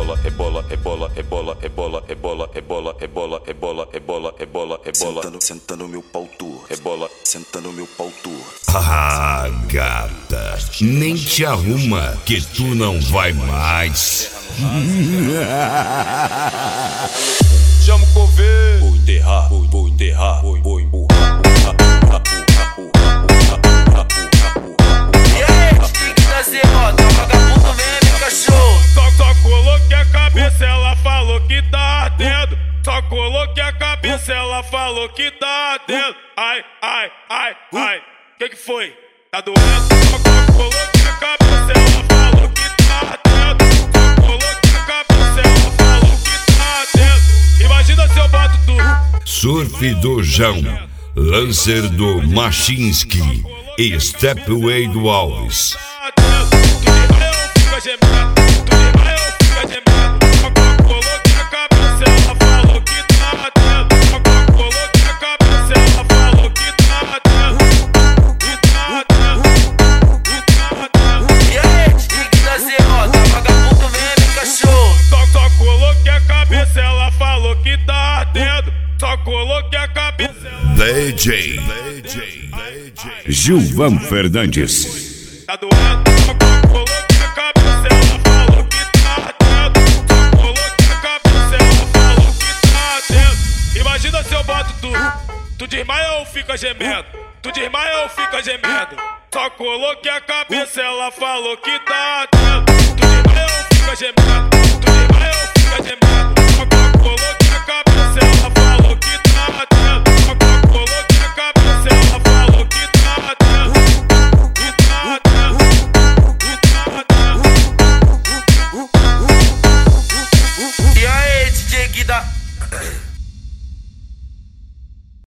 rebola, rebola, rebola, rebola, rebola, rebola, rebola, rebola, rebola, rebola, rebola. Senta no meu pau torto. Rebola, senta no meu pau torto. Ah, gata, nem te arruma que tu não vai mais. Chama o coveiro. Vou enterrar, vou enterrar, vou empurrar. E aí, tem que trazer moto, vagabundo mesmo, cachorro. Só coloquei a cabeça, ela falou que tá ardendo. Só coloquei a cabeça, ela falou que tá ardendo. Ai, ai, ai, ai, que foi? Tá doendo? Só coloquei a cabeça, ela falou que tá ardendo. Só coloquei a cabeça, ela falou que tá ardendo. Imagina se eu boto tudo. Surf do João, Lancer do Machinski e Stepway do Alves. DJ Gilvan Fernandes. Tá doendo? Só coloquei a cabeça, ela falou que tá ardendo. Só coloquei a cabeça, ela falou que tá ardendo. Imagina se eu boto tudo. Tu desmaia ou fica gemendo? Tu desmaia ou fica gemendo? Só coloquei a cabeça, ela falou que tá ardendo. Tu desmaia ou fica gemendo? Tu desmaia ou fica gemendo? Só coloquei a cabeça, ela falou que tá ardendo. Só coloquei a cabeça, ela falou que tá ardendo. E aí, DJ Guida?